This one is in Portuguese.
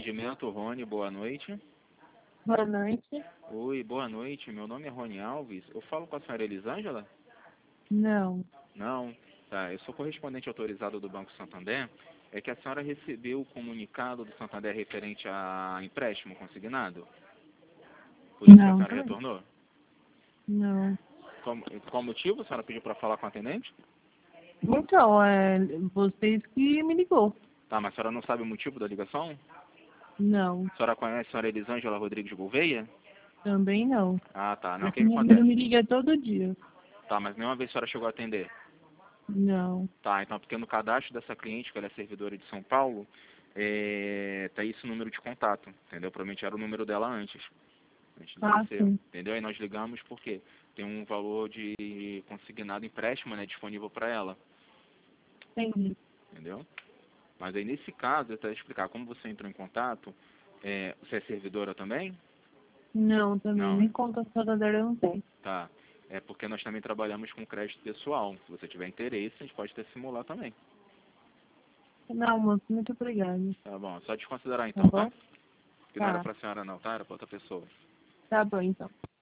Atendimento, Rony, boa noite. Boa noite. Oi, boa noite. Meu nome é Rony Alves. Eu falo com a senhora Elisângela? Não. Não. Tá, eu sou correspondente autorizado do Banco Santander. É que a senhora recebeu o comunicado do Santander referente a empréstimo consignado? Por isso que a Não, senhora também. retornou? Não. Qual motivo a senhora pediu para falar com o atendente? Então, vocês que me ligou. Tá, mas a senhora não sabe o motivo da ligação? Não. A senhora conhece a senhora Elisângela Rodrigues Gouveia? Também não. Ah, tá. Não, o que Esse que número acontece? me liga todo dia. Tá, mas nenhuma vez a senhora chegou a atender? Não. Tá, então porque no cadastro dessa cliente, que ela é servidora de São Paulo, tá esse número de contato, entendeu? Provavelmente era o número dela antes de ser, Sim. entendeu? Aí nós ligamos porque tem um valor de consignado empréstimo, né, disponível para ela, Entendi. entendeu? Mas aí nesse caso, eu até explicar como você entrou em contato, você é servidora também? Não, também. Não, Nem conta Santander eu não tenho. tá. É porque nós também trabalhamos com crédito pessoal. Se você tiver interesse, a gente pode até simular também. Não, moço, muito obrigada. Tá bom, só desconsiderar Tá então, tá? bom? Que não era Tá. pra senhora não, tá? Era pra outra pessoa. Tá bom, então.